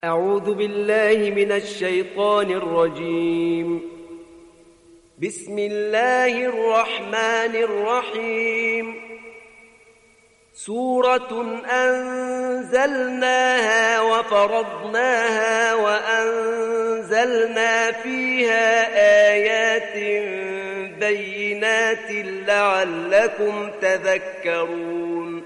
أعوذ بالله من الشيطان الرجيم. بسم الله الرحمن الرحيم. سورة أنزلناها وفرضناها وأنزلنا فيها آيات بينات لعلكم تذكرون.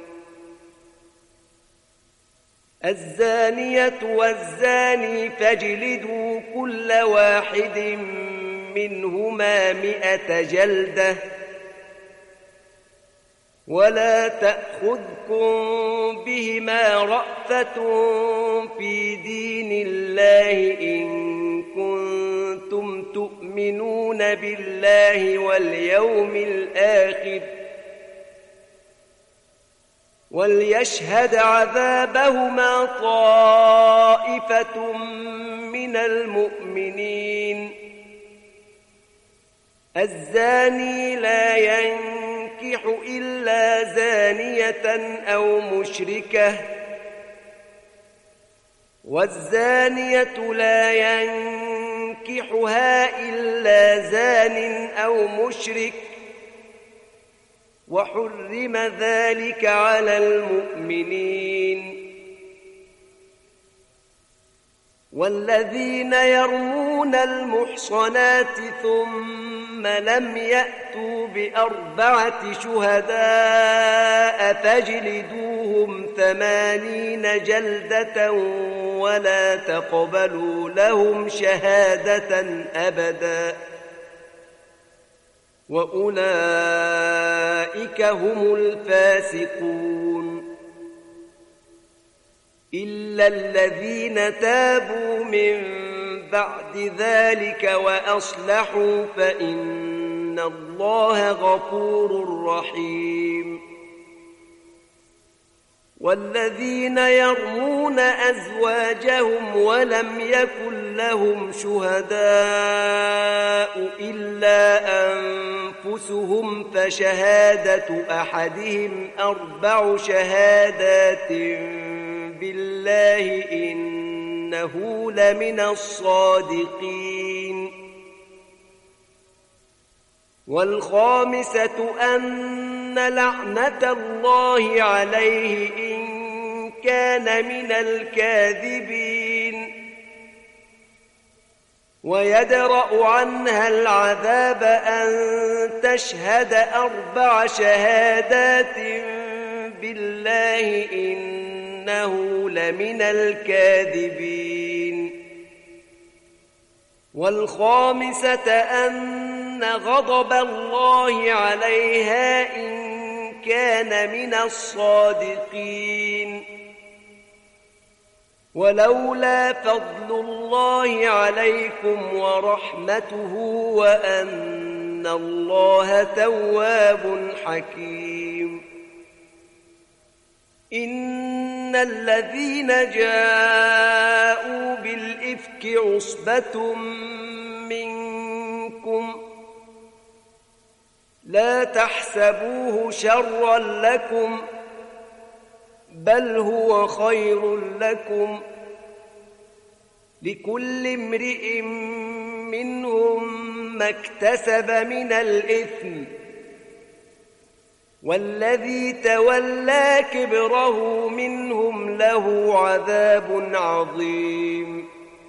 الزانية والزاني فاجلدوا كل واحد منهما 100 جلدة ولا تأخذكم بهما رأفة في دين الله إن كنتم تؤمنون بالله واليوم الآخر وليشهد عذابهما طائفة من المؤمنين. الزاني لا ينكح إلا زانية أو مشركة والزانية لا ينكحها إلا زان أو مشرك وحرم ذلك على المؤمنين. والذين يرمون المحصنات ثم لم يأتوا ب4 شهداء فاجلدوهم 80 جلدة ولا تقبلوا لهم شهادة أبدا وأولئك هم الفاسقون. إلا الذين تابوا من بعد ذلك وأصلحوا فإن الله غفور رحيم. والذين يرمون أزواجهم ولم يكن لهم شهداء إلا أنفسهم فشهادة أحدهم 4 شهادات بالله إنه لمن الصادقين. والخامسة أن لعنة الله عليه إن كان من الكاذبين ويدرأ عنها العذاب أن تشهد 4 شهادات بالله إنه لمن الكاذبين. والخامسة أن غضب الله عليها إن كان من الصادقين. ولولا فضل الله عليكم ورحمته وأن الله تواب حكيم. إن الذين جاءوا بالإفك عصبة منكم لا تحسبوه شرا لكم بل هو خير لكم لكل امرئ منهم ما اكتسب من الإثم والذي تولى كبره منهم له عذاب عظيم.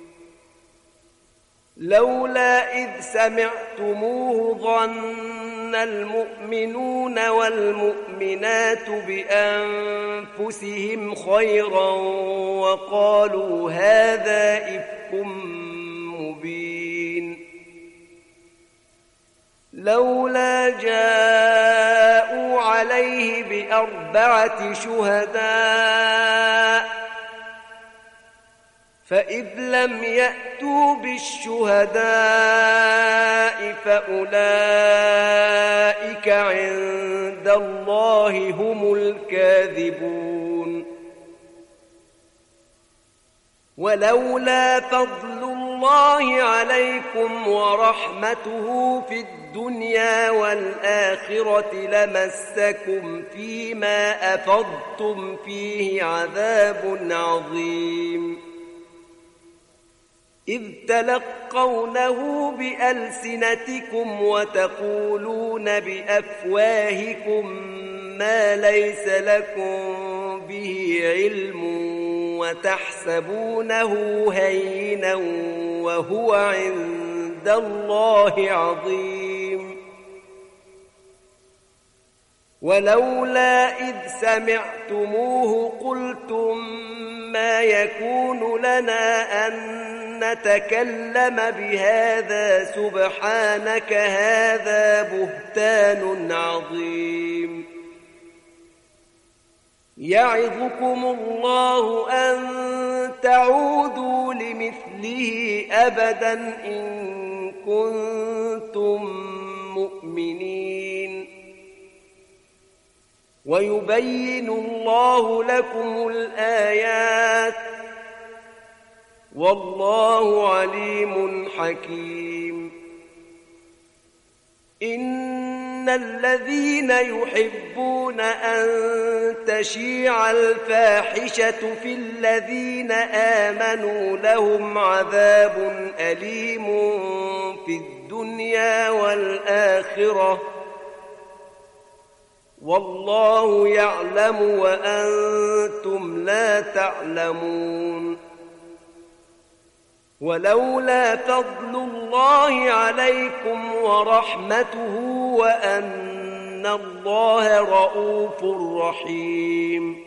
لولا إذ سمعتموه ظن المؤمنون والمؤمنات بأنفسهم خيرا وقالوا هذا إفك مبين. لولا جاءوا عليه ب4 شهداء فإذ لم يأتوا بالشهداء فأولئك عند الله هم الكاذبون. ولولا فضل الله عليكم ورحمته في الدنيا والآخرة لمسكم فيما 'فيما أفضتم فيه عذاب عظيم. إذ تلقونه بألسنتكم وتقولون بأفواهكم ما ليس لكم به علم وتحسبونه هينا وهو عند الله عظيم. ولولا إذ سمعتموه قلتم ما يكون لنا أن نتكلم بهذا سبحانك هذا بهتان عظيم. يعظكم الله أن تعودوا لمثله أبدا إن كنتم مؤمنين. ويبين الله لكم الآيات والله عليم حكيم. إن الذين يحبون أن تشيع الفاحشة في الذين آمنوا لهم عذاب أليم في الدنيا والآخرة والله يعلم وأنتم لا تعلمون. ولولا فضل الله عليكم ورحمته وأن الله رؤوف رحيم.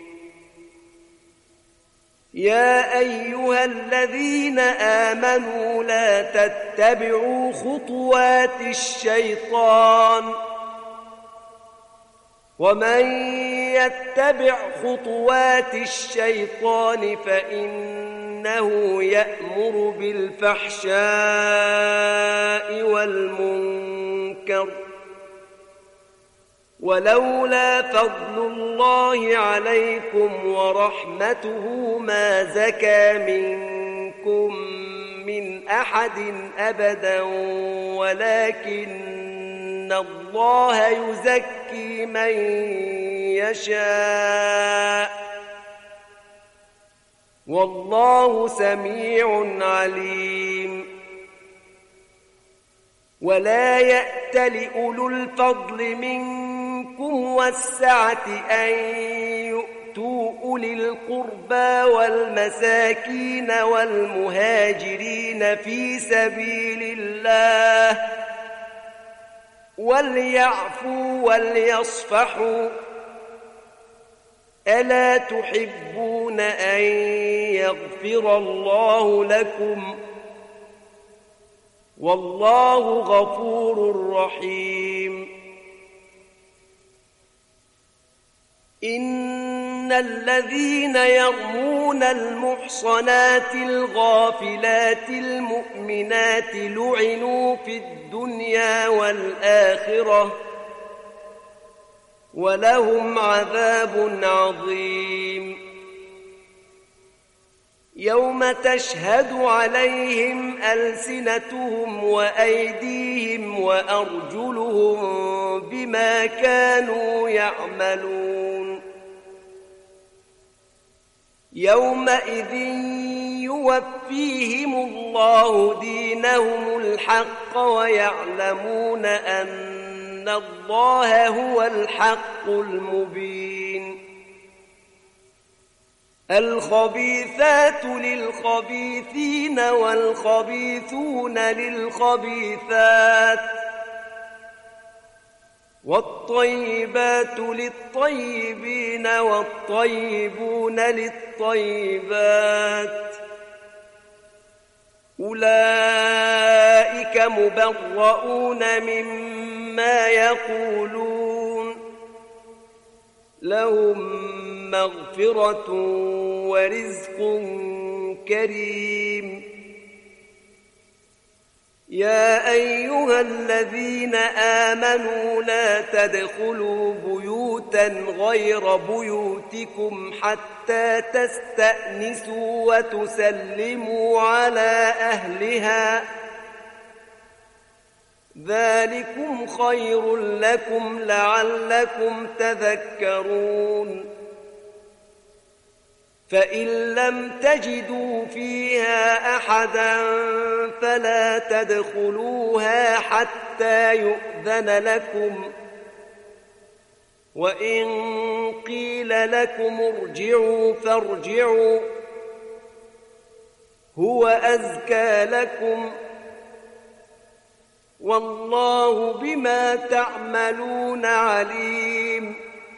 يا أيها الذين آمنوا لا تتبعوا خطوات الشيطان ومن يتبع خطوات الشيطان فإنه يأمر بالفحشاء والمنكر. ولولا فضل الله عليكم ورحمته ما زكى منكم من أحد أبدا ولكن الله يزكي من يشاء والله سميع عليم. ولا يأتل أولو الفضل منكم والسعة أن يؤتوا أولي القربى والمساكين والمهاجرين في سبيل الله وليعفوا وليصفحوا ألا تحبون أن يغفر الله لكم والله غفور رحيم. إن الذين يرمون المحصنات الغافلات المؤمنات لعنوا في الدنيا والآخرة ولهم عذاب عظيم. يوم تشهد عليهم ألسنتهم وأيديهم وأرجلهم بما كانوا يعملون. يومئذ يوفيهم الله دينهم الحق ويعلمون أن الله هو الحق المبين. الخبيثات للخبيثين والخبيثون للخبيثات والطيبات للطيبين والطيبون للطيبات أولئك مبرؤون مما يقولون لهم مغفرة ورزق كريم. يا أيها الذين آمنوا لا تدخلوا بيوتا غير بيوتكم حتى تستأنسوا وتسلموا على أهلها ذلكم خير لكم لعلكم تذكرون. فإن لم تجدوا فيها أحدا فلا تدخلوها حتى يؤذن لكم، وإن قيل لكم ارجعوا فارجعوا هو أزكى لكم، والله بما تعملون عليم.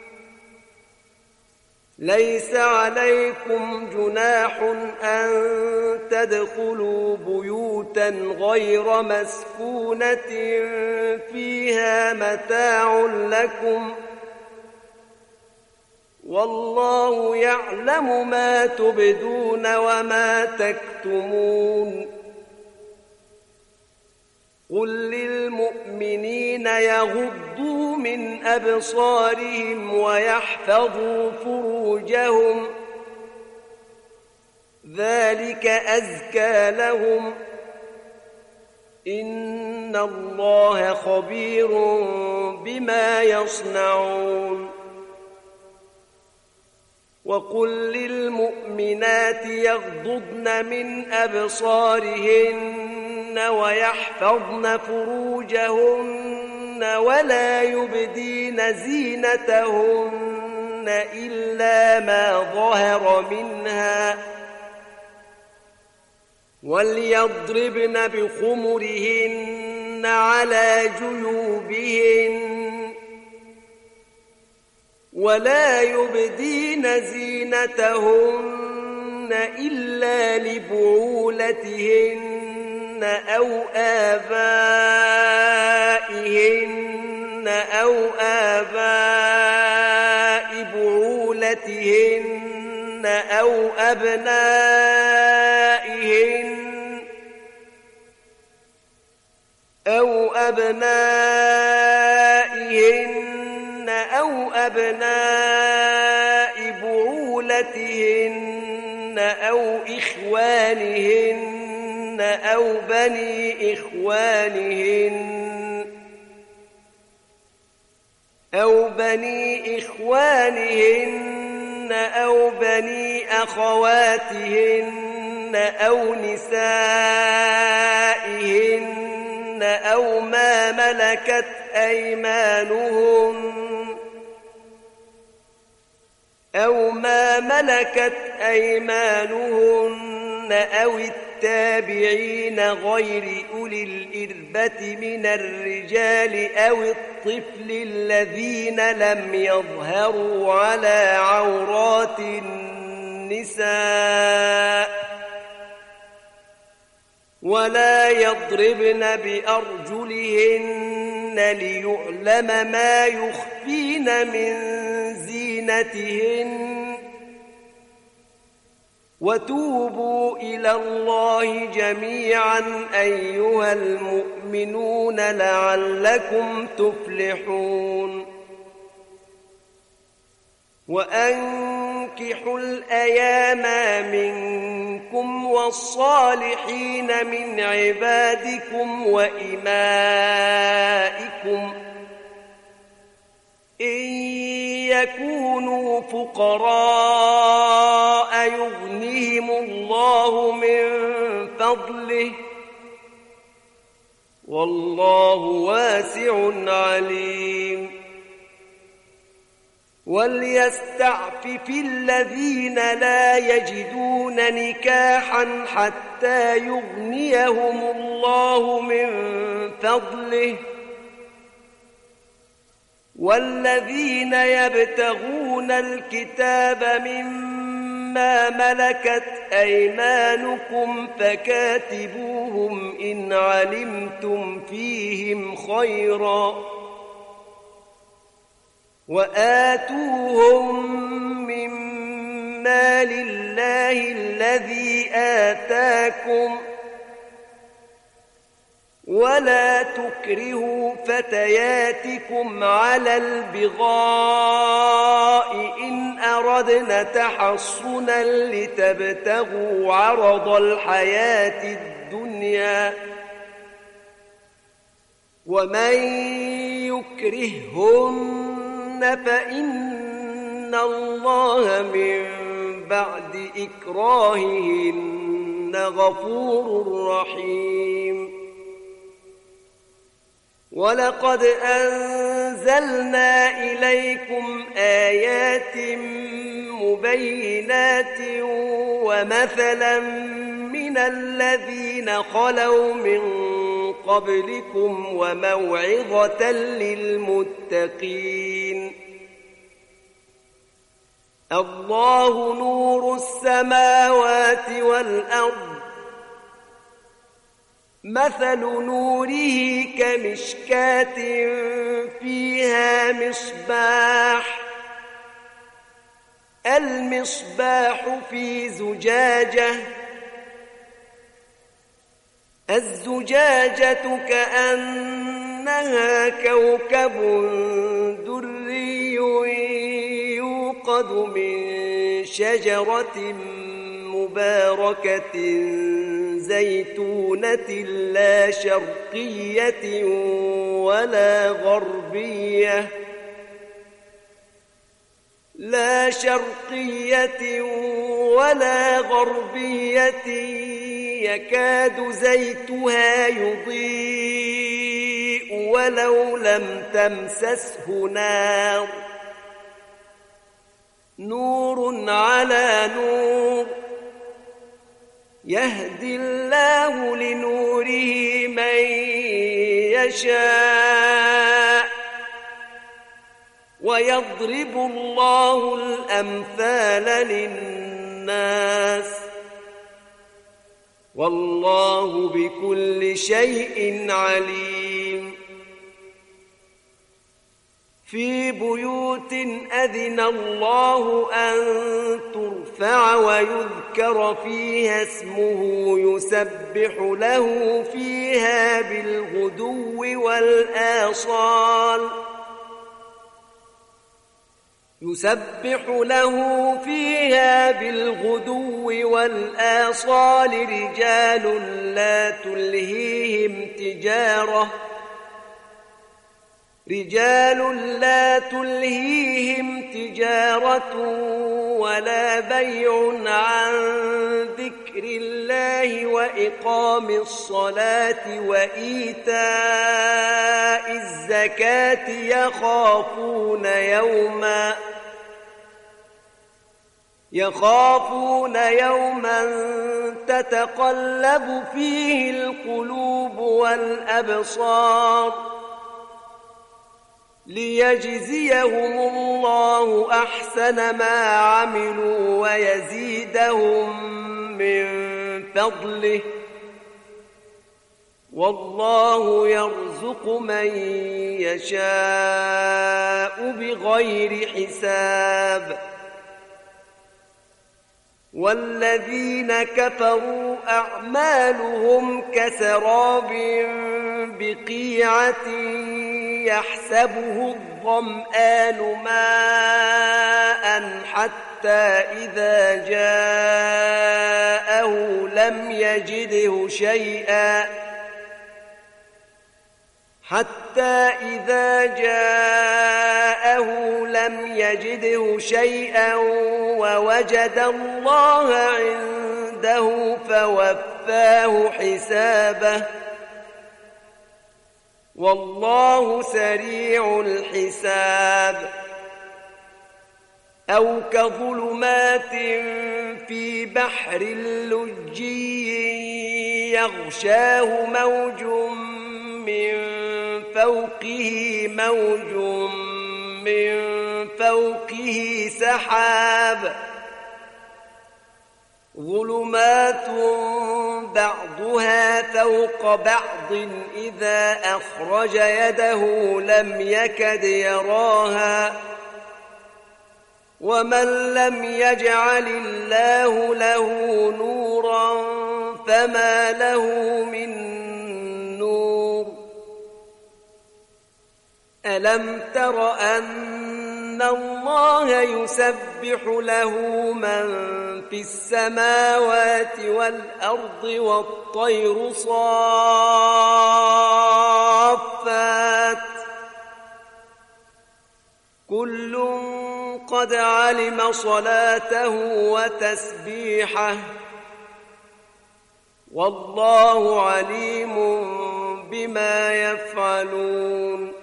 ليس عليكم جناح أن تدخلوا بيوتا غير مسكونة فيها متاع لكم، والله يعلم ما تبدون وما تكتمون. قل للمؤمنين يغضوا من أبصارهم ويحفظوا فروجهم، ذلك أزكى لهم، إن الله خبير بما يصنعون. وقل للمؤمنات يغضضن من أبصارهن ويحفظن فروجهن ولا يبدين زينتهن إلا ما ظهر منها، وليضربن بخمرهن على جيوبهن ولا يبدين زينتهن إلا لبعولتهن أو آبائهن أو آباء بعولتهن أو أبنائهن أو أبناء بعولتهن أو إخوانهن أو بني إخوانهن أو بني أخواتهن أو نسائهن أو ما ملكت أيمانهن أو التابعين غير أولي الإربة من الرجال أو الطفل الذين لم يظهروا على عورات النساء، ولا يضربن بأرجلهن ليعلم ما يخفين من زينتهن، وتوبوا إلى الله جميعا أيها المؤمنون لعلكم تفلحون. وأنكحوا الأيام منكم والصالحين من عبادكم وإمائكم إن يكونوا فقراء يغنيهم الله من فضله، والله واسع عليم. وليستعفف الذين لا يجدون نكاحا حتى يغنيهم الله من فضله، والذين يبتغون الكتاب مما ملكت أيمانكم فكاتبوهم إن علمتم فيهم خيرا، وآتوهم من مال الله الذي آتاكم، ولا تكرهوا فتياتكم على البغاء إن أردنا تحصنا لتبتغوا عرض الحياة الدنيا، ومن يكرههن فإن الله من بعد إكراههن غفور رحيم. ولقد أنزلنا إليكم آيات مبينات ومثلا من الذين خلوا من قبلكم وموعظة للمتقين. الله نور السماوات والأرض، مثل نوره كمشكاة فيها مصباح، المصباح في زجاجة، الزجاجة كأنها كوكب دري يوقد من شجرة مباركة زيتونة لا شرقية ولا غربية يكاد زيتها يضيء ولو لم تمسسه نار، نور على نور، يهدي الله لنوره من يشاء، ويضرب الله الأمثال للناس، والله بكل شيء عليم. في بيوت أذن الله أن ترفع ويذكر فيها اسمه يسبح له فيها بالغدو والآصال رجال لا تلهيهم تجارة ولا بيع عن ذكر الله وإقام الصلاة وإيتاء الزكاة يخافون يوما تتقلب فيه القلوب والأبصار، ليجزيهم الله أحسن ما عملوا ويزيدهم من فضله، والله يرزق من يشاء بغير حساب. والذين كفروا أعمالهم كسراب بقيعة يحسبه الظمآن ماء حتى إذا جاءه لم يجده شيئا ووجد الله عنده فوفاه حسابه، والله سريع الحساب. أو كظلمات في بحر لجي يغشاه موج من فوقه سحاب، ظلمات بعضها فوق بعض إذا أخرج يده لم يكد يراها، ومن لم يجعل الله له نورا فما له من نور. ألم تر أن الله يسبح له من في السماوات والأرض والطير صافات كل قد علم صلاته وتسبيحه والله عليم بما يفعلون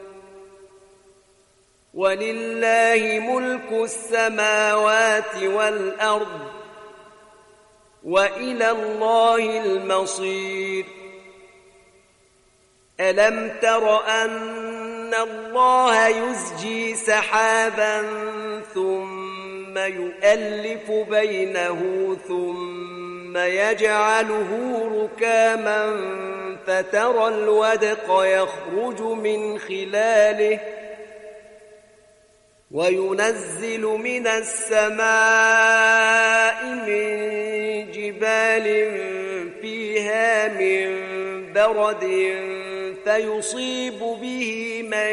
ولله ملك السماوات والأرض وإلى الله المصير ألم تر أن الله يزجي سحابا ثم يؤلف بينه ثم يجعله ركاما فترى الودق يخرج من خلاله وينزل من السماء من جبال فيها من برد فيصيب به من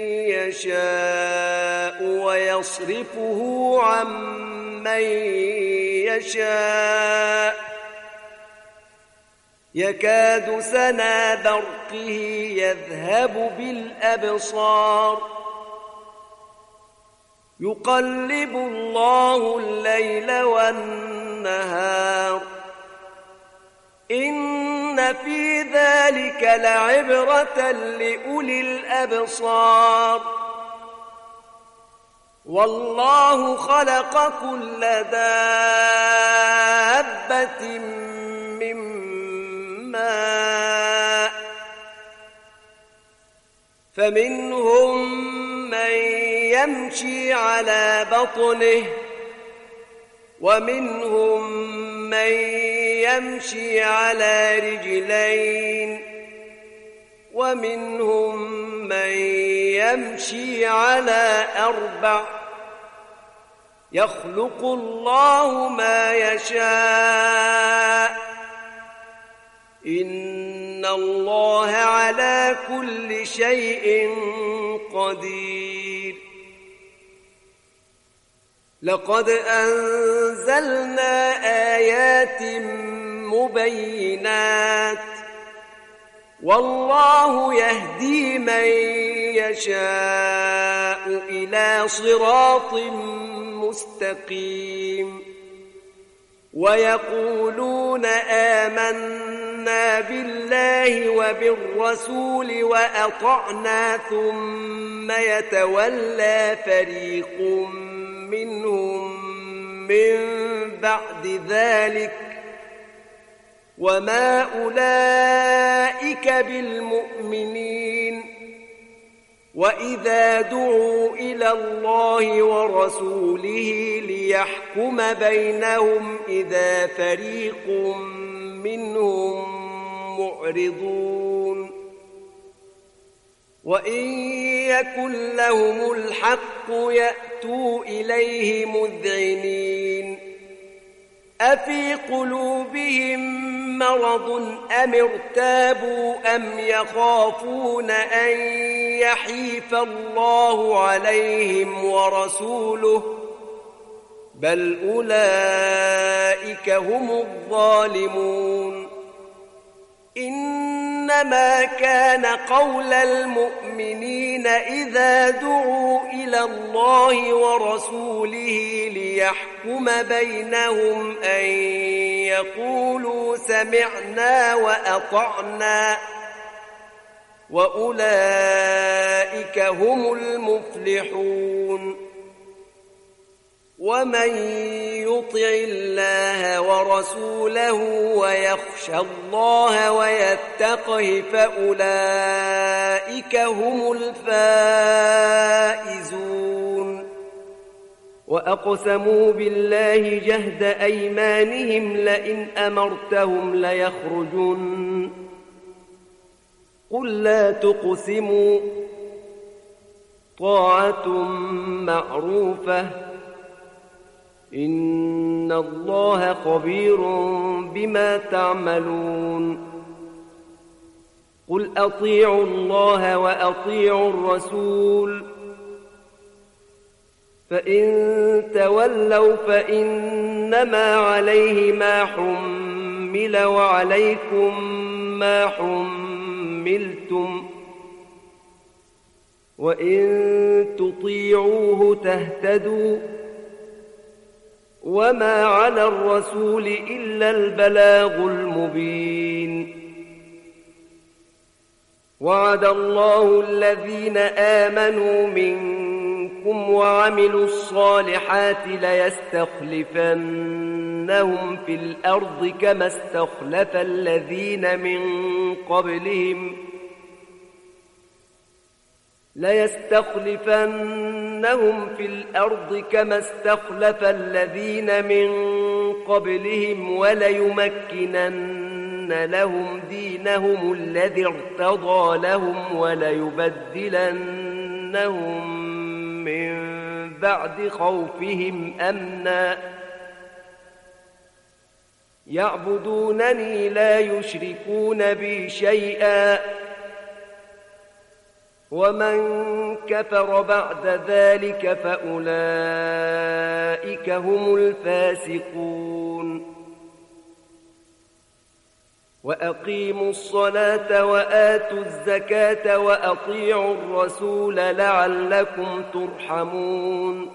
يشاء ويصرفه عن من يشاء يكاد سنا برقه يذهب بالأبصار يقلب الله الليل والنهار إن في ذلك لعبرة لأولي الأبصار والله خلق كل دابة من ماء فمنهم من يمشي على بطنه ومنهم من يمشي على رجلين ومنهم من يمشي على أربع يخلق الله ما يشاء إن الله على كل شيء قدير لقد أنزلنا آيات مبينات والله يهدي من يشاء إلى صراط مستقيم ويقولون آمنا بالله وبالرسول وأطعنا ثم يتولى فريق منهم من بعد ذلك وما أولئك بالمؤمنين وإذا دعوا إلى الله ورسوله ليحكم بينهم إذا فريق منهم معرضون وإن يكن لهم الحق يأتوا إليه مذعنين أفي قلوبهم مرض أم ارتابوا أم يخافون أن يحيف الله عليهم ورسوله بل أولئك هم الظالمون إنما كان قول المؤمنين إذا دعوا إلى الله ورسوله ليحكم بينهم أن يقولوا سمعنا وأطعنا وأولئك هم المفلحون ومن يطع الله ورسوله ويخشى الله ويتقه فأولئك هم الفائزون وأقسموا بالله جهد أيمانهم لئن أمرتهم ليخرجن قل لا تقسموا طاعة معروفة إن الله خبير بما تعملون قل أطيعوا الله وأطيعوا الرسول فإن تولوا فإنما عليه ما حمل وعليكم ما حملتم وإن تطيعوه تهتدوا وما على الرسول إلا البلاغ المبين. وعد الله الذين آمنوا منكم وعملوا الصالحات ليستخلفنهم في الأرض كما استخلف الذين من قبلهم وليمكنن لهم دينهم الذي ارتضى لهم وليبدلنهم من بعد خوفهم أمنا يعبدونني لا يشركون بي شيئا ومن كفر بعد ذلك فأولئك هم الفاسقون. وأقيموا الصلاة وآتوا الزكاة وأطيعوا الرسول لعلكم ترحمون.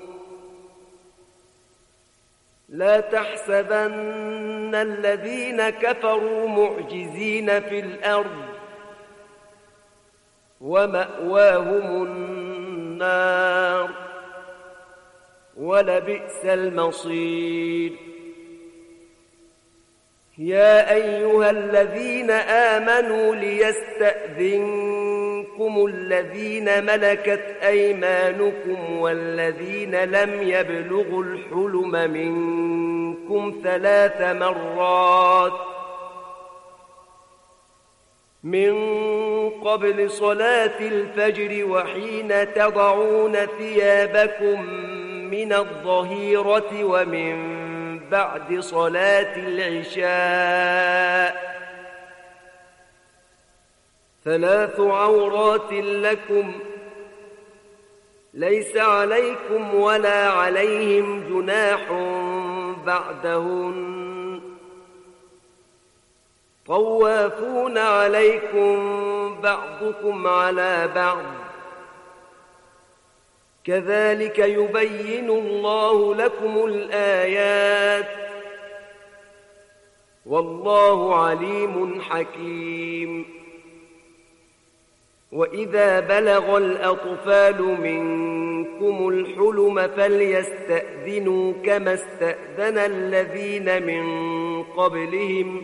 لا تحسبن الذين كفروا معجزين في الأرض ومأواهم النار ولبئس المصير. يا أيها الذين آمنوا ليستأذنكم الذين ملكت أيمانكم والذين لم يبلغوا الحلم منكم 3 مرات من قبل صلاة الفجر وحين تضعون ثيابكم من الظهيرة ومن بعد صلاة العشاء 3 عورات لكم ليس عليكم ولا عليهم جناح بعدهن طوافون عليكم بعضكم على بعض كذلك يبين الله لكم الآيات والله عليم حكيم. وإذا بلغ الأطفال منكم الحلم فليستأذنوا كما استأذن الذين من قبلهم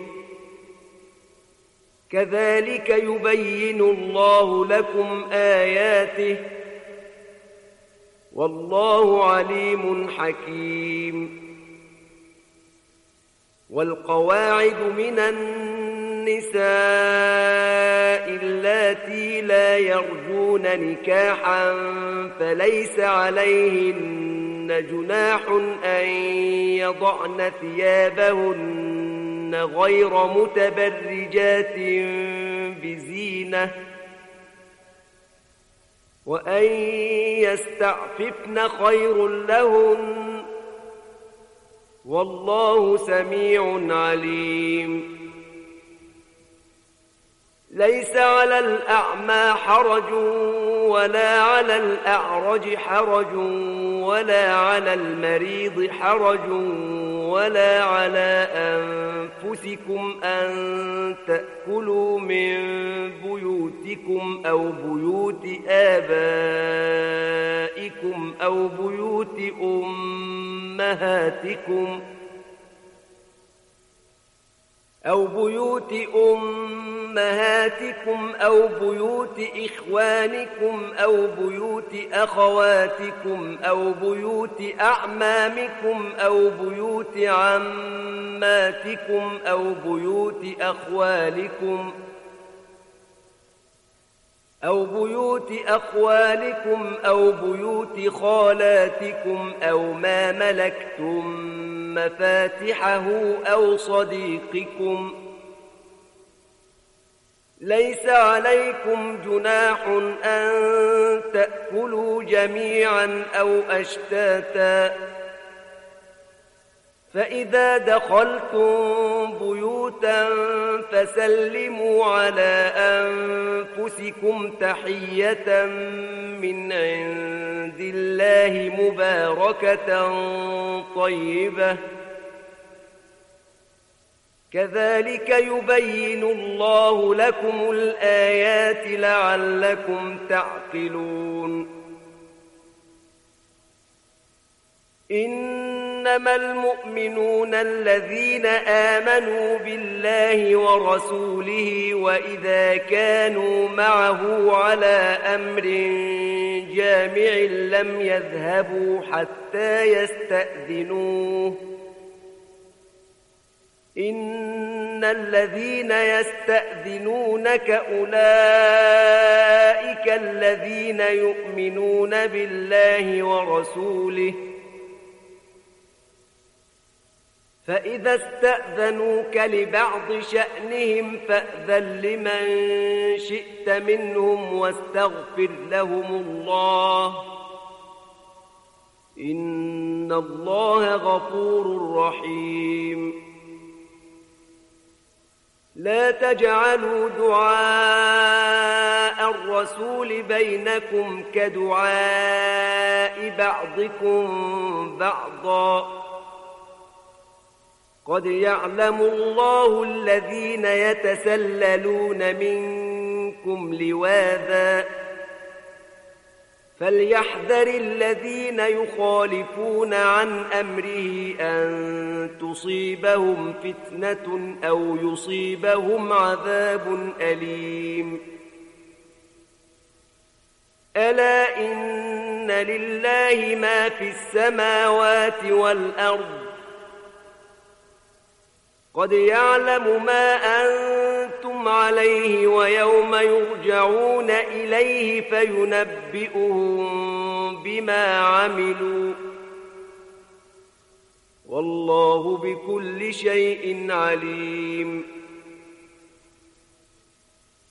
كذلك يبين الله لكم آياته والله عليم حكيم. والقواعد من النساء اللاتي لا يرجون نكاحا فليس عليهن جناح أن يضعن ثيابهن غير متبرجات بزينة وأن يستعففن خير لهن والله سميع عليم. ليس على الأعمى حرج ولا على الأعرج حرج ولا على المريض حرج ولا على أنفسكم أن تأكلوا من بيوتكم أو بيوت آبائكم أو بيوت أمهاتكم أو بيوت إخوانكم أو بيوت أخواتكم أو بيوت أعمامكم أو بيوت عماتكم أو بيوت أخوالكم أو بيوت خالاتكم أو ما ملكتم مفاتحه أو صديقكم. ليس عليكم جناح أن تأكلوا جميعا أو أشتاتا فإذا دخلتم بيوتا فسلموا على أنفسكم تحية من عند الله مباركة طيبة كذلك يبين الله لكم الآيات لعلكم تعقلون إنما المؤمنون الذين آمنوا بالله ورسوله وإذا كانوا معه على أمر جامع لم يذهبوا حتى يستأذنوه إن الذين يستأذنونك أولئك الذين يؤمنون بالله ورسوله فإذا استأذنوك لبعض شأنهم فأذن لمن شئت منهم واستغفر لهم الله إن الله غفور رحيم لا تجعلوا دعاء الرسول بينكم كدعاء بعضكم بعضا قد يعلم الله الذين يتسللون منكم لواذا فليحذر الذين يخالفون عن أمره أن تصيبهم فتنة أو يصيبهم عذاب أليم ألا إن لله ما في السماوات والأرض قد يعلم ما أنتم عليه ويوم يرجعون إليه فينبئهم بما عملوا والله بكل شيء عليم